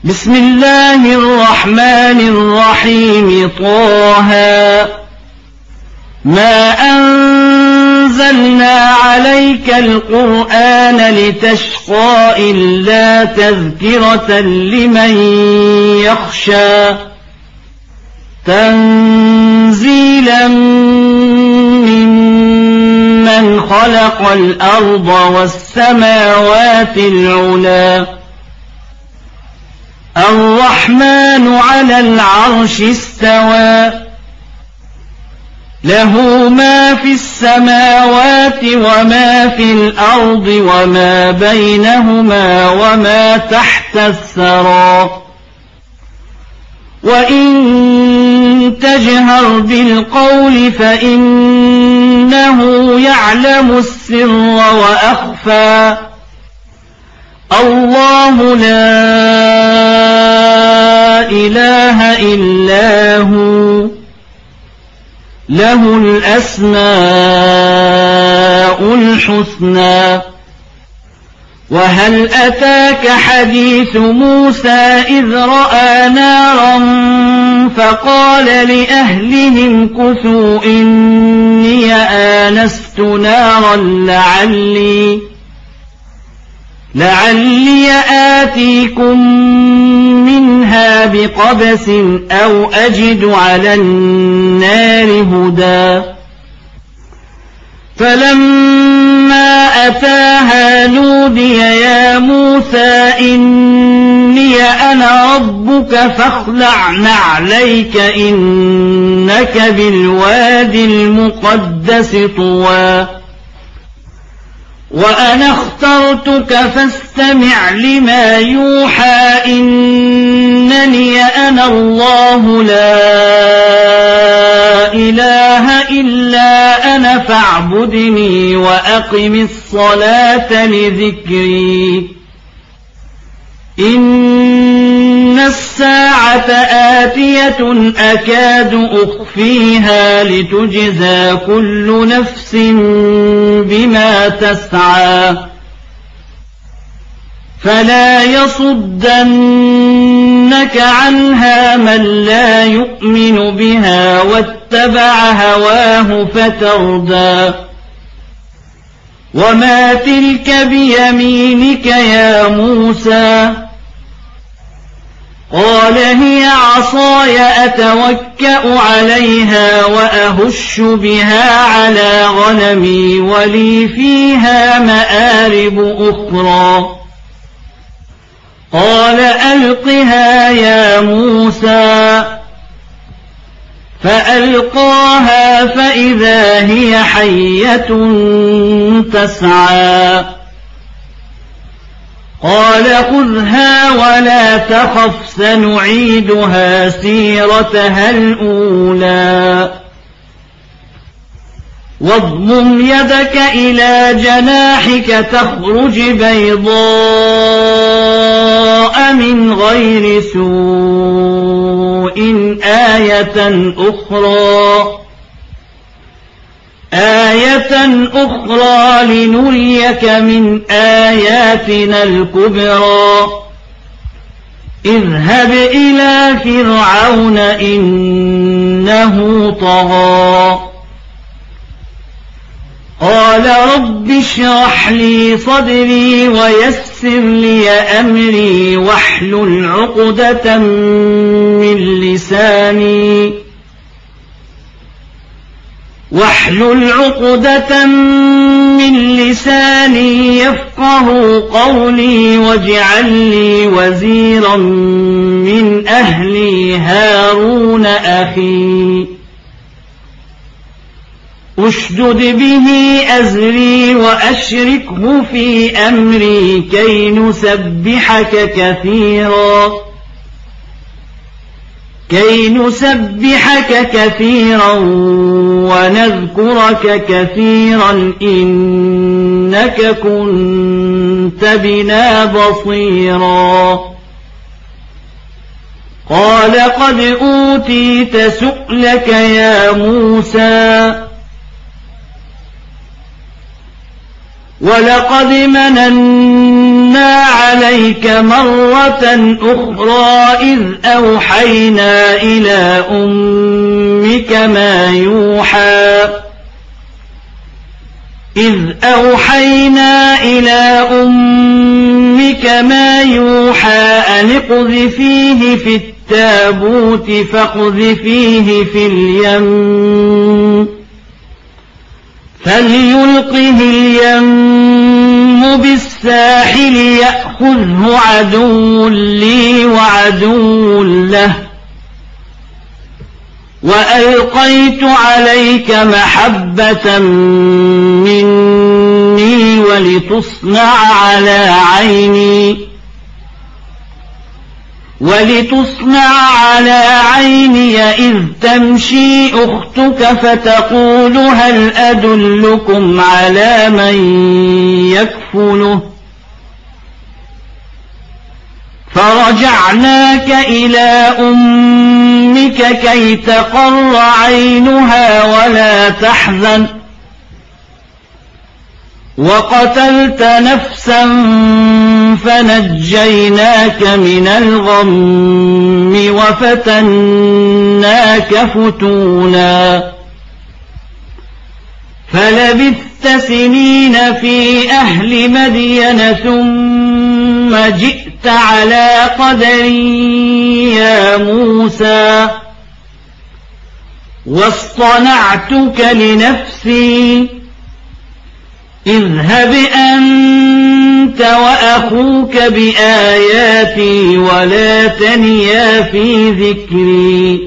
بسم الله الرحمن الرحيم. طه ما أنزلنا عليك القرآن لتشقى إلا تذكرة لمن يخشى تنزيلا ممن خلق الأرض والسماوات العلى الرحمن على العرش استوى له ما في السماوات وما في الأرض وما بينهما وما تحت الثرى وإن تجهر بالقول فإنه يعلم السر وأخفى الله لا إله إلا هو له الأسماء الحسنى. وهل أتاك حديث موسى إذ رأى نارا فقال لأهلهم كثوا إني آنست نارا لعلي آتيكم منها بقبس أو أجد على النار هدى. فلما أتاها نودي يا موسى إني أنا ربك فاخلع نعليك إنك بالوادي المقدس طوى وأنا اخترتك فاستمع لما يوحى إنني أنا الله لا إله إلا أنا فاعبدني وأقم الصلاة لذكري. إن الساعة آتية أكاد أخفيها لتجزى كل نفس بما تسعى فلا يصدنك عنها من لا يؤمن بها واتبع هواه فتردى. وما تلك بيمينك يا موسى قال هي عصاي أتوكأ عليها وأهش بها على غنمي ولي فيها مآرب أخرى. قال ألقها يا موسى فألقاها فإذا هي حية تسعى. قال خذها ولا تخف سنعيدها سيرتها الأولى. واضمم يدك إلى جناحك تخرج بيضاء من غير سوء آية أخرى لنريك من آياتنا الكبرى. اذهب إلى فرعون إنه طغى قال رب اشرح لي صدري ويسر لي أمري واحلل عقدة من لساني يفقه قولي واجعل لي وزيرا من أهلي هارون أخي أشدد به أزري وأشركه في أمري كي نسبحك كثيرا ونذكرك كثيرا إنك كنت بنا بصيرا. قال قد أوتيت سؤلك يا موسى ولقد مننا قصصنا عليك مرة أخرى إذ أوحينا إلى أمك ما يوحى أن اقذفيه في التابوت فاقذفيه في اليم فليلقه اليم بالساحل يأخذه عدو لي وعدو له وألقيت عليك محبة مني ولتصنع على عيني إذ تمشي أختك فتقول هل أدلكم على من يكفله فرجعناك إلى أمك كي تقر عينها ولا تحزن وقتلت نفسا فنجيناك من الغم وفتناك فتونا فلبثت سنين في أهل مدين ثم جئت على قدري يا موسى واصطنعتك لنفسي اذهب أنت وأخوك بآياتي ولا تنيا في ذكري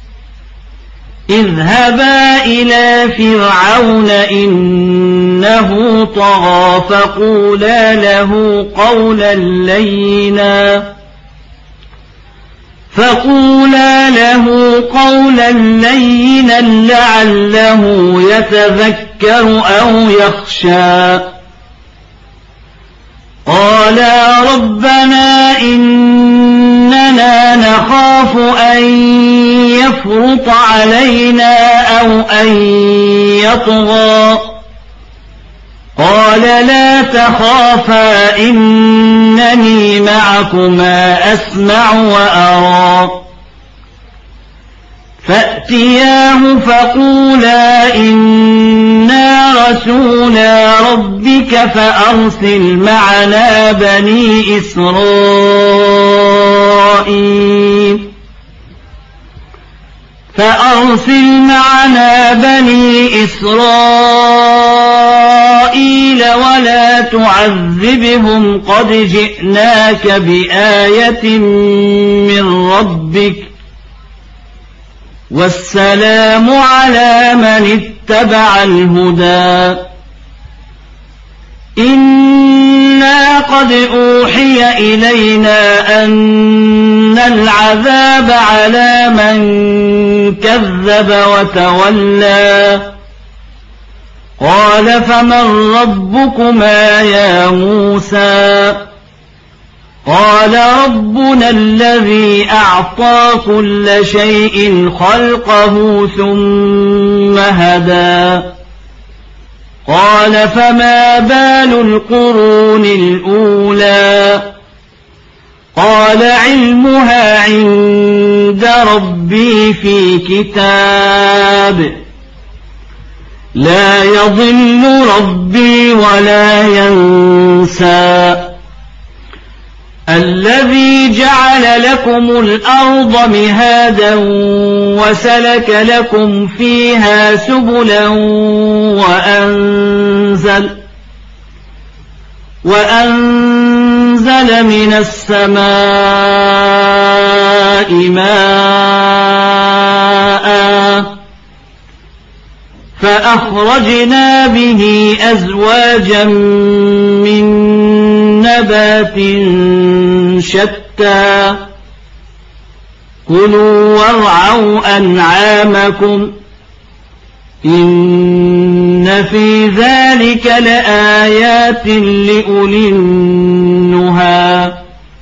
اذهبا إلى فرعون إنه طغى فقولا له قولا لينا لعله يتذكر أو يخشى قالا ربنا إننا نخاف أن يفرط علينا أو أن يطغى قال لا تخافا إنني معكما أسمع وأرى فأتياه فقولا إنا رسولا ربك فأرسل معنا بني إسرائيل ولا تعذبهم قد جئناك بآية من ربك والسلام على من اتبع الهدى إنا قد أوحي إلينا أن العذاب على من كذب وتولى قال فمن ربكما يا موسى قال ربنا الذي أعطى كل شيء خلقه ثم هدى قال فما بال القرون الأولى قال علمها عند ربي في كتاب لا يضل ربي ولا ينسى الذي جعل لكم الأرض مهادا وسلك لكم فيها سبلا وأنزل من السماء ماء فأخرجنا به أزواجا من نبات شتى كلوا وارعوا أنعامكم إن في ذلك لآيات لأولي النهى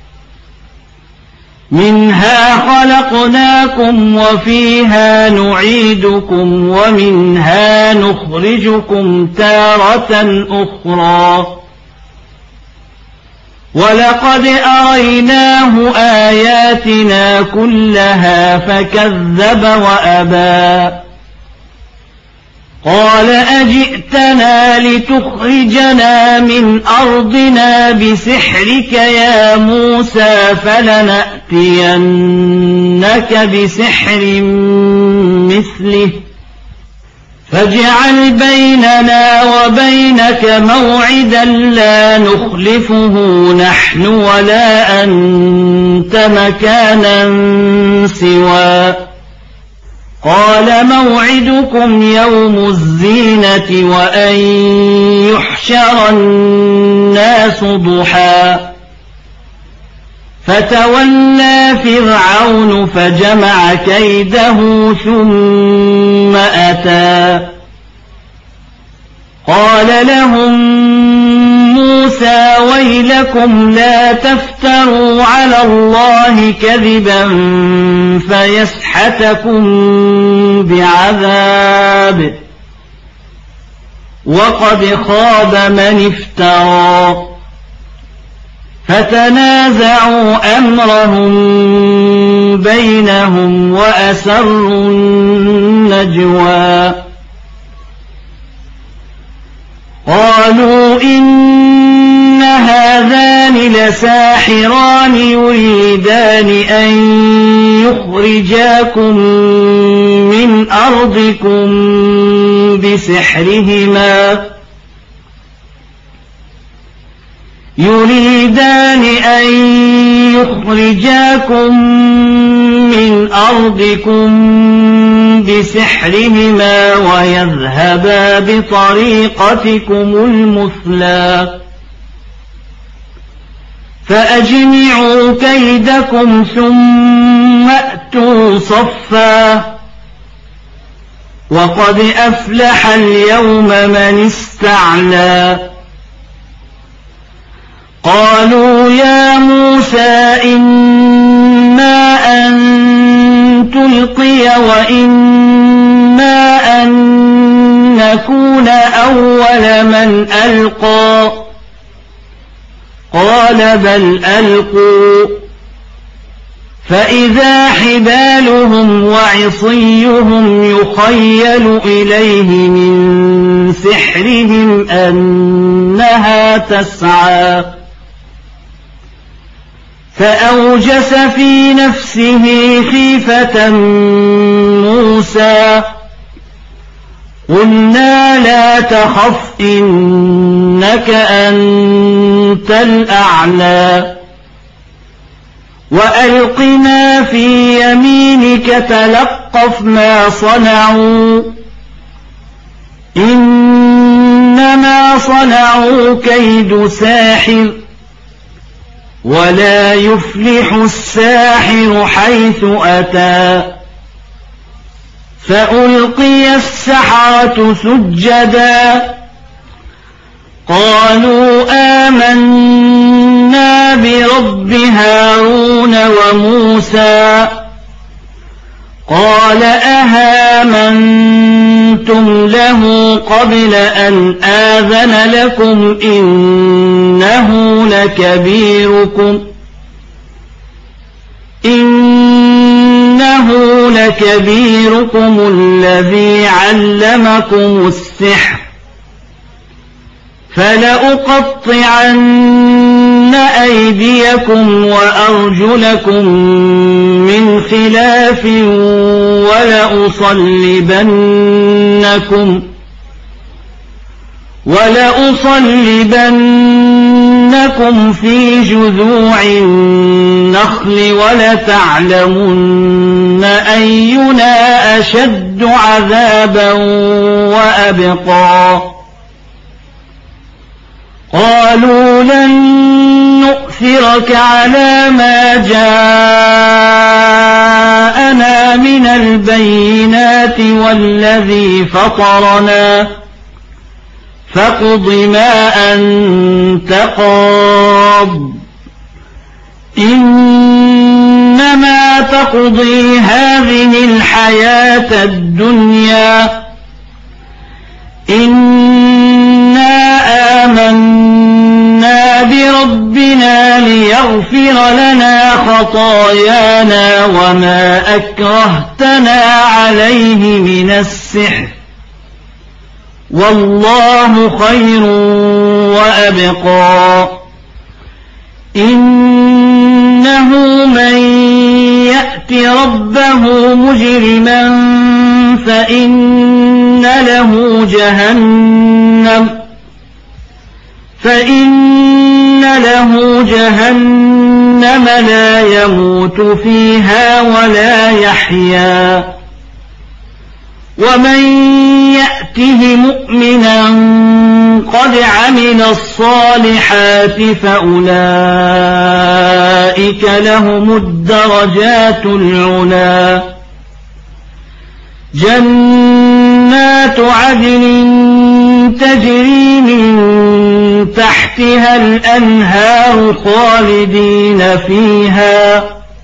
منها خلقناكم وفيها نعيدكم ومنها نخرجكم تارة أخرى ولقد أريناه آياتنا كلها فكذب وأبى قال أجئتنا لتخرجنا من أرضنا بسحرك يا موسى فلنأتينك بسحر مثله فاجعل بيننا وبينك موعدا لا نخلفه نحن ولا أنت مكانا سوى قال موعدكم يوم الزينة وأن يحشر الناس ضحى فتولى فرعون فجمع كيده ثم أتى قال لهم موسى ويلكم لا تفتروا على الله كذبا فيسحتكم بعذاب وقد خاب من افترى فتنازعوا أمرهم بينهم وأسروا النجوى قالوا إن هذان لساحران يريدان أن يخرجاكم من أرضكم بسحرهما ويذهبا بطريقتكم المثلى فأجمعوا كيدكم ثم أتوا صفا وقد أفلح اليوم من استعلى قالوا يا موسى إما أن تلقي وإما أن نكون أول من ألقى قال بل ألقوا فإذا حبالهم وعصيهم يخيل إليه من سحرهم أنها تسعى فأوجس في نفسه خيفة موسى قلنا لا تخف إنك أنت الأعلى وألق ما في يمينك تلقف ما صنعوا إنما صنعوا كيد ساحر ولا يفلح الساحر حيث أتى فألقي السحرة سجدا قالوا آمنا برب هارون وموسى قال أهامنتم له قبل أن آذن لكم إنه لكبيركم الذي علمكم السحر فلأقطعن أيديكم وأرجلكم من خلاف ولأصلبنكم في جذوع النخل ولتعلمن أينا أشد عذابا وأبقى قالوا لن نؤثرك على ما جاءنا من البينات والذي فطرنا فاقض ما أنت قاض إنما تقضي هذه الحياة الدنيا إنا آمنا بربنا ليغفر لنا خطايانا وما أكرهتنا عليه من السحر والله خير وأبقى إنه من يأت ربه مجرما فإن له جهنم لا يموت فيها ولا يحيا ومن يأته مؤمنا قد عمل الصالحات فأولئك لهم الدرجات العلى جنات عدن تجري من تحتها الأنهار خالدين فيها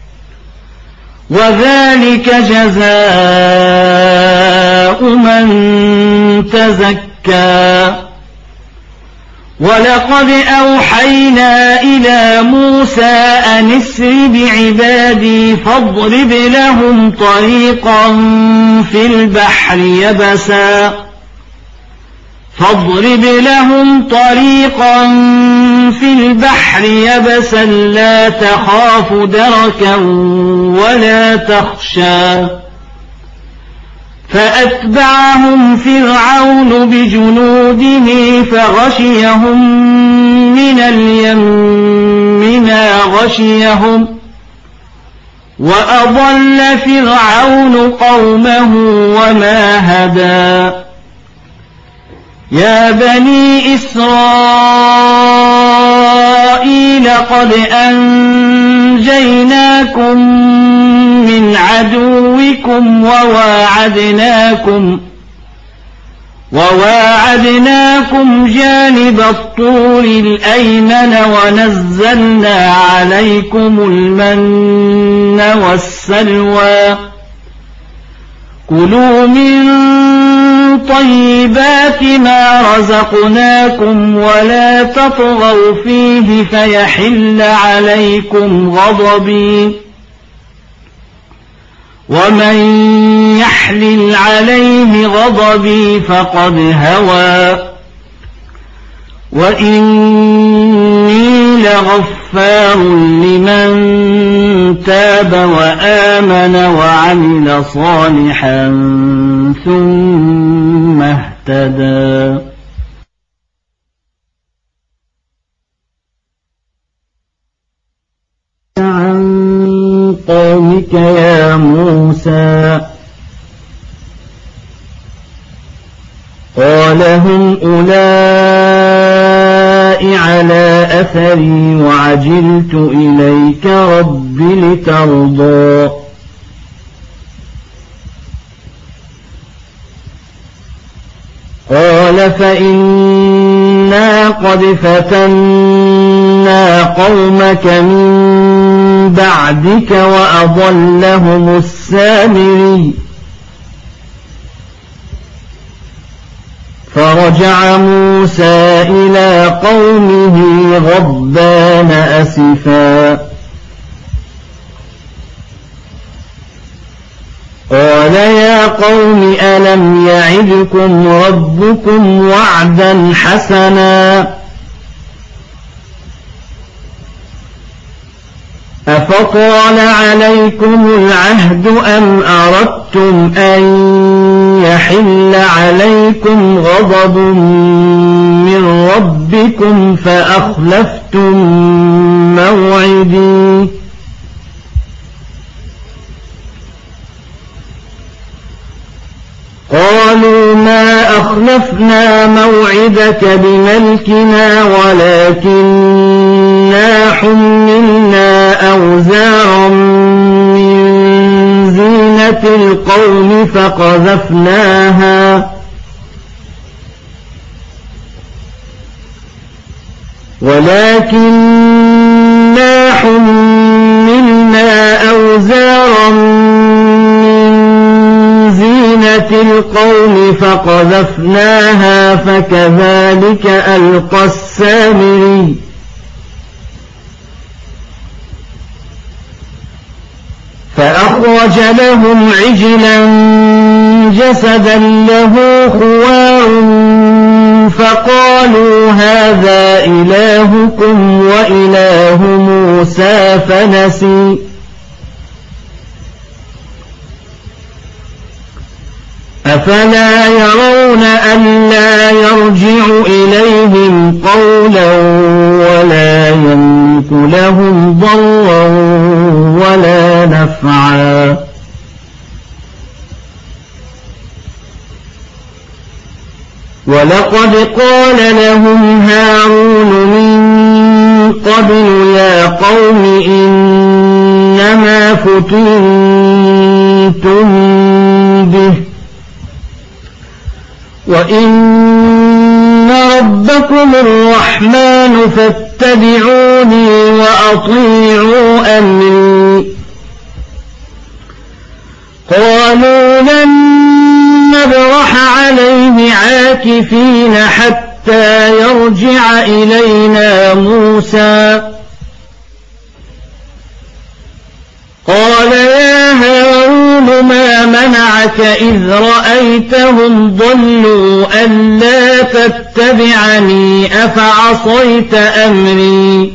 وذلك جزاء من تزكى ولقد أوحينا إلى موسى أن اسر بعبادي فاضرب لهم طريقا في البحر يبسا لا تخاف دركا ولا تخشى فأتبعهم فرعون بجنوده فغشيهم من اليم ما غشيهم وأضل فرعون قومه وما هدى يا بني إسرائيل قد أنجيناكم من عدوكم وواعدناكم جانب الطور الأيمن ونزلنا عليكم المن والسلوى كلوا من طيبات ما رزقناكم ولا تطغوا فيه فيحل عليكم غضبي ومن يحلل عليه غضبي فقد هوى وإني لغفار لمن تاب وآمن وعمل صالحا ثم اهتدى عن قومك يا موسى قال هم أولئك على أثري وعجلت إليك رب لترضى قال فإنا قد فتنا قومك من بعدك وأضلهم السامري فرجع موسى إلى قومه غضبان أسفا قال يا قوم ألم يعدكم ربكم وعدا حسنا أفطال عليكم العهد أم أردتم أن يحل عليكم غضب من ربكم فأخلفتم موعدي قالوا ما أخلفنا موعدك بملكنا ولكننا حملنا أوزارا من زينة القوم فقذفناها فكذلك ألقى السامري فأخرج لهم عجلا جسدا له خوار فقالوا هذا إلهكم وإله موسى فنسي أفلا يرون ألا يرجع إليهم قولا ولا يملك لهم ضرا ولا نفعا ولقد قال لهم هارون من قبل يا قوم إنما فتنتم به وإن ربكم الرحمن فاتبعوني وأطيعوا أمري قالوا لن نبرح عليه عاكفين حتى يرجع إلينا موسى قال يا هارون ما منعك إذ رأيتهم ضلوا ألا تتبعني أفعصيت أمري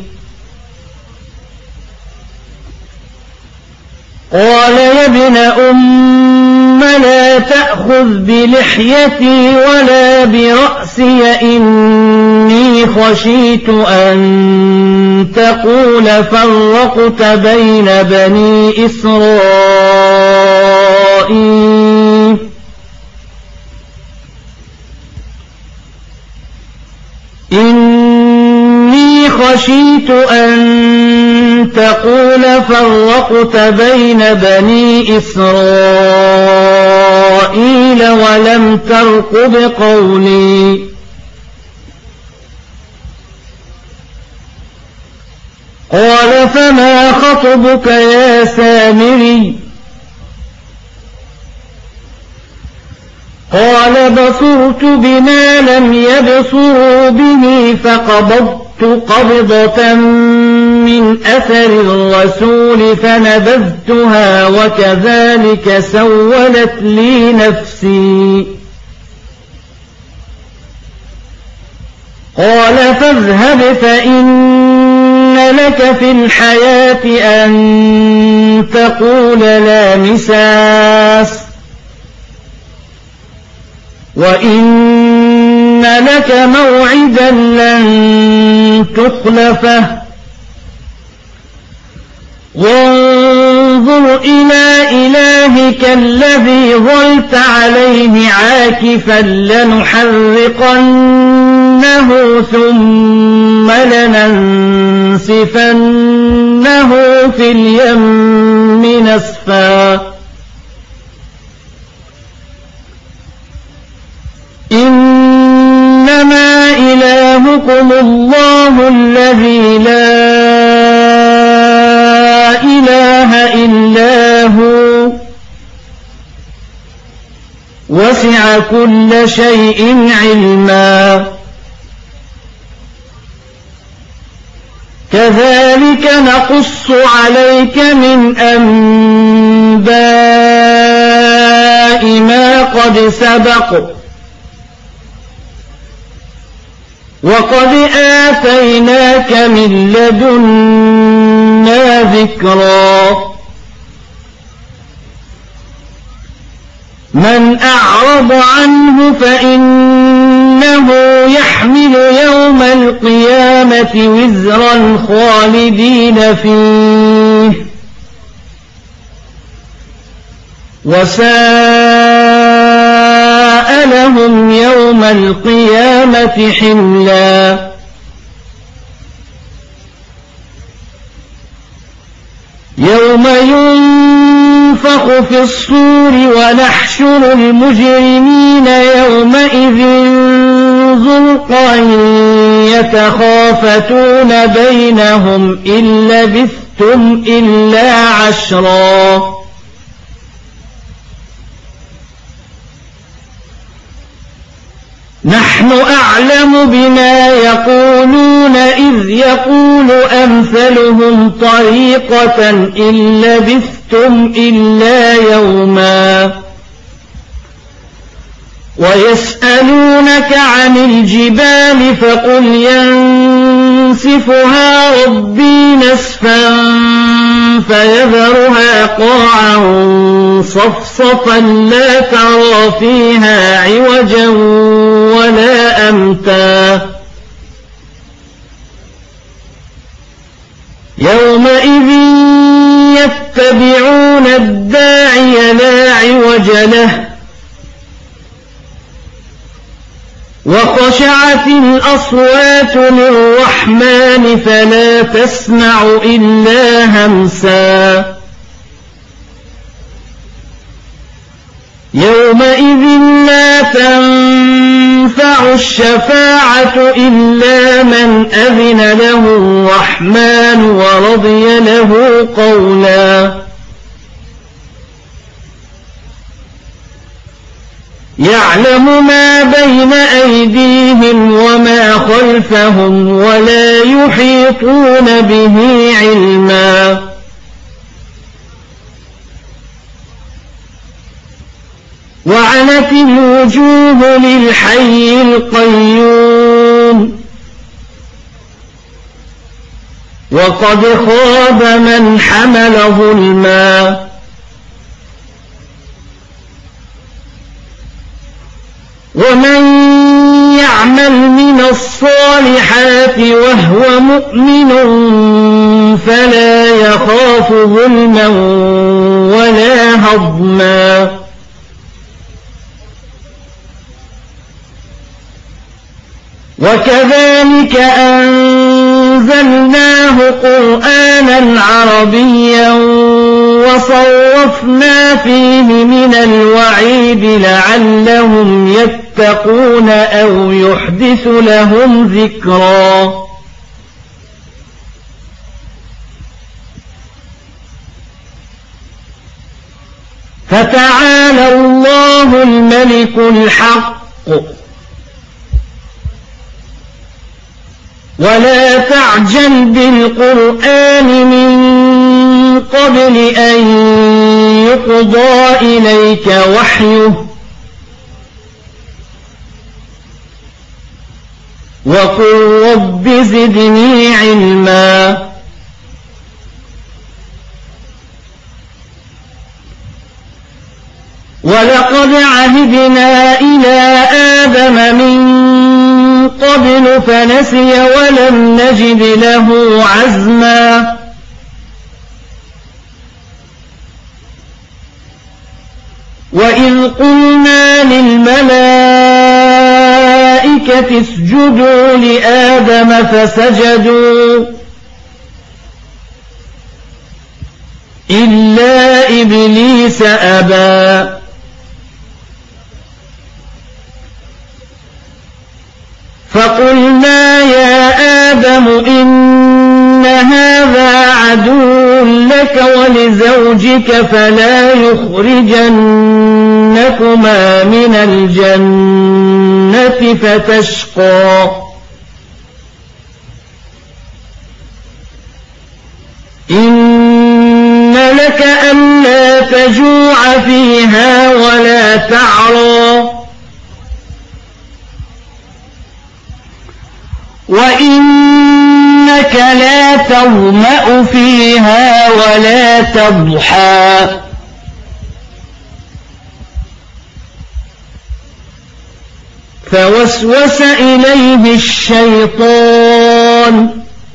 قال يا ابن أم لا تأخذ بلحيتي ولا برأسي إني خشيت أن تقول فرقت بين بني إسرائيل إني خشيت أن تقول فرقت بين بني إسرائيل ولم ترقب قولي قال فما خطبك يا سامري قال بصرت بما لم يبصروا به فقبضت قبضة من أثر الرسول فنبذتها وكذلك سولت لي نفسي قال فاذهب فإن لك في الحياة أن تقول لا مساس وإن لك موعدا لن تخلفه وانظر إلى إلهك الذي ظلت عليه عاكفا لنحرقنه ثم لننسفنه في اليم نسفا إنما إلهكم الله الذي لا إله إلا هو وسع كل شيء علما كذلك نقص عليك من أنباء ما قد سبق وقد آتيناك من لدنا ذكرا من أعرض عنه فإنه يحمل يوم القيامة وزرا خالدين فيه وساء لهم يوم القيامة حملا يوم ينفخ في الصور ونحشر المجرمين يومئذ زرقا يتخافتون بينهم إن لبثتم إلا عشرا نحن أعلم بما يقولون إذ يقول أمثلهم طريقة إن لبثتم لبثتم إلا يوما ويسألونك عن الجبال فقل ينسفها ربي نسفا فيذرها قاعا صفصفا لا ترى فيها عوجا ولا أمتا يومئذ يتبعون الداعي لا عوج له وخشعت الأصوات للرحمن فلا تسمع إلا همسا يومئذ لا تنفع الشفاعة إلا من أذن له الرحمن ورضي له قولا يعلم ما بين أيديهم وما خلفهم ولا يحيطون به علما وعنت الوجوه للحي القيوم وقد خاب من حمل ظلما ومن يعمل من الصالحات وهو مؤمن فلا يخاف ظلما ولا هضما وكذلك أنزلناه قرآنا عربيا وصرفنا فيه من الوعيد لعلهم يتقون أو يحدث لهم ذكرا فتعالى الله الملك الحق ولا تعجل بالقرآن من قبل أن يقضى إليك وحيه وقل رب زدني علما ولقد عهدنا إلى آدم من قبل فنسي ولم نجد له عزما وإذ قلنا للملائكة اسجدوا لآدم فسجدوا إلا إبليس أبى فقلنا يا آدم إن هذا عدو لك ولزوجك فلا يخرجنكما من الجنة فتشقى إن لك ألا تجوع فيها ولا تعرى وإنك لا تظمأ فيها ولا تضحى فوسوس إليه الشيطان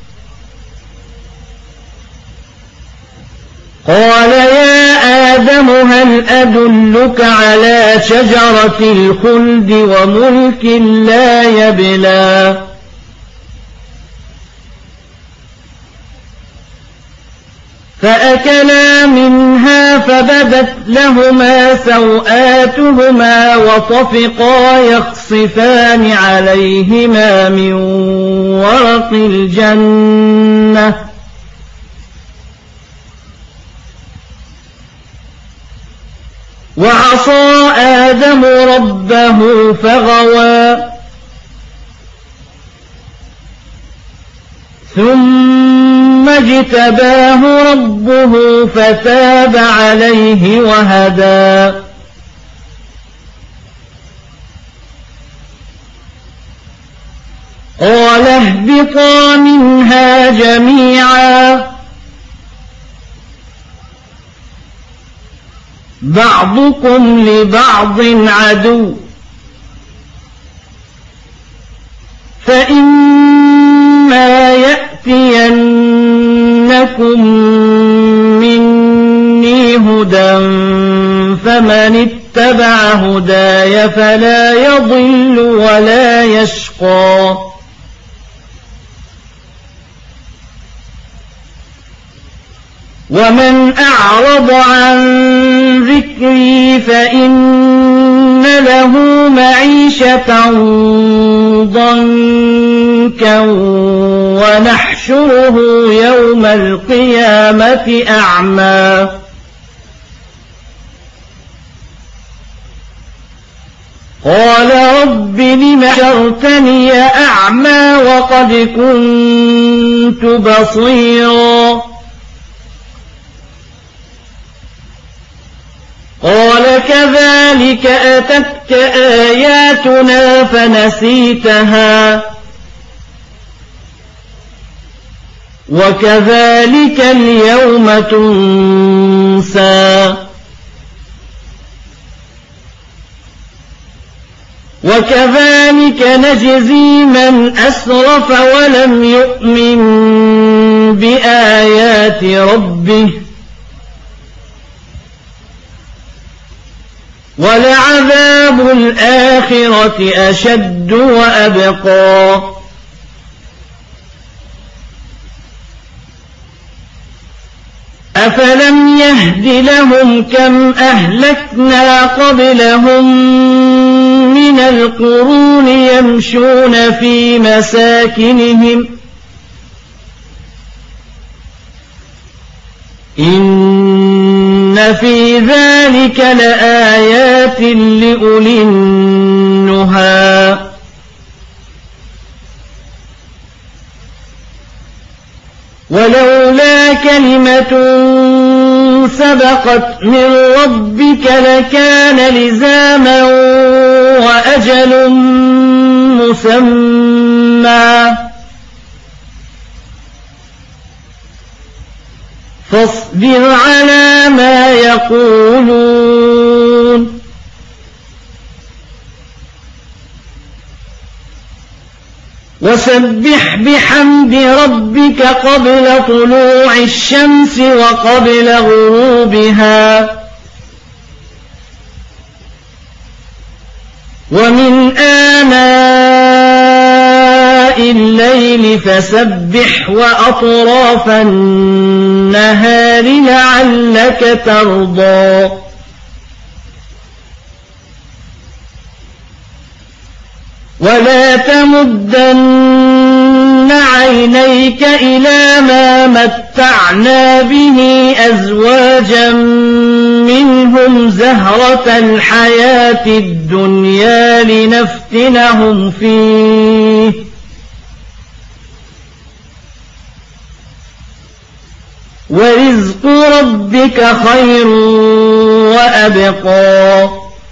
قال يا آدم هل أدلك على شجرة الخلد وملك لا يبلى فأكلا منها فبدت لهما سوآتهما وطفقا يخصفان عليهما من ورق الجنة وعصى آدم ربه ثم واجتباه ربه فتاب عليه وهدى قال اهبطا منها جميعا بعضكم لبعض عدو فإما يأتينكم مني هدى فمن اتبع هداي فلا يضل ولا يشقى ومن أعرض عن ذكري فإن له معيشة ضنكا ونحشره يوم القيامة أعمى قال رب لم حشرتني أعمى وقد كنت بصيرا قال كذلك أتتك آياتنا فنسيتها وكذلك اليوم تنسى وكذلك نجزي من أسرف ولم يؤمن بآيات ربه ولعذاب الآخرة أشد وأبقى أفلم يهد لهم كم أهلكنا قبلهم من القرون يمشون في مساكنهم إن في ذلك لآيات لأولي النهى ولولا كلمة سبقت من ربك لكان لزاما وأجل مسمى فاصبر على ما يقولون وسبح بحمد ربك قبل طلوع الشمس وقبل غروبها ومن آناء الليل فسبح وأطراف النهار لعلك ترضى ولا تمدن عينيك إلى ما متعنا به أزواجا منهم زهرة الحياة الدنيا لنفتنهم فيه ورزق ربك خير وأبقى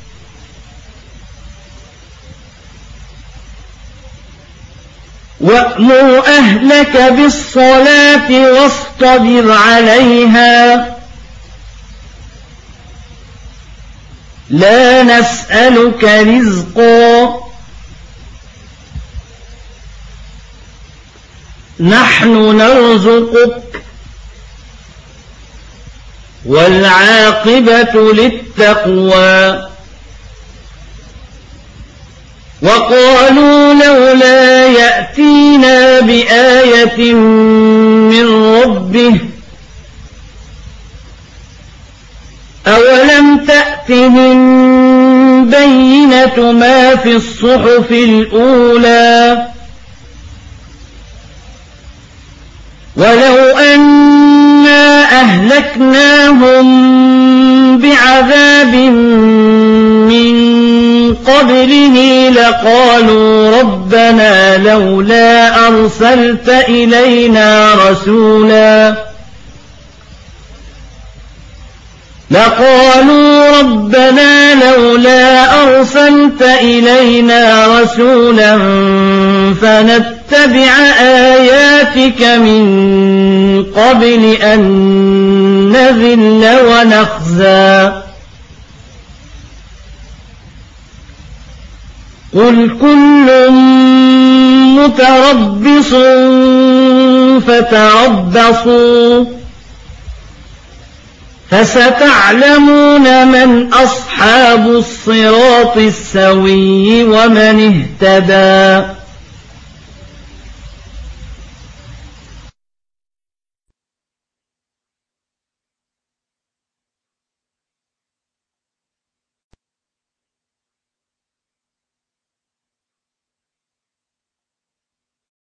وأمر أهلك بالصلاة واصطبر عليها لا نسألك رزقا نحن نرزقك والعاقبة للتقوى وقالوا لولا يأتينا بآية من ربه أولم تأتهم بينة ما في الصحف الأولى ولو أنا أهلكناهم بعذاب من قبل قبله لقالوا ربنا لولا أرسلت إلينا رسولا فنتبع آياتك من قبل أن نذل ونخزى قل كل متربص فتربصوا فستعلمون من أصحاب الصراط السوي ومن اهتدى.